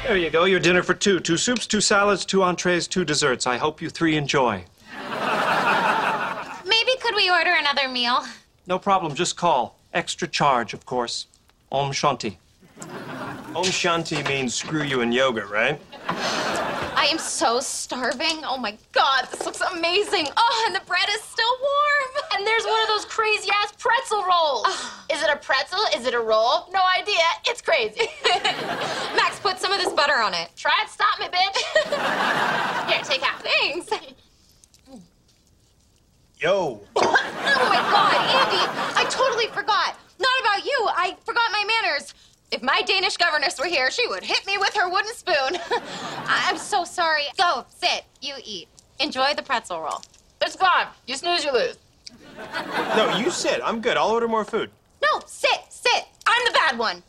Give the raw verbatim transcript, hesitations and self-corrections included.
There you go, your dinner for two. Two soups, two salads, two entrees, two desserts. I hope you three enjoy. Maybe could we order another meal? No problem, just call. Extra charge, of course. Om Shanti. Om Shanti means screw you in yoga, right? I am so starving. Oh my God, this looks amazing. Oh, and the bread is still warm. And there's one of those crazy ass pretzel rolls. Oh. Is it a pretzel? Is it a roll? No idea. It's crazy. Max, put some of this butter on it. Try and stop me, bitch. Here, take half. Thanks. Yo. Oh my God, Andy, I totally forgot. Not about you, I forgot my manners. If my Danish governess were here, she would hit me with her wooden spoon. I'm so sorry. Go, sit, you eat. Enjoy the pretzel roll. It's gone. You snooze, you lose. No, you sit. I'm good. I'll order more food. No, sit, sit. I'm the bad one.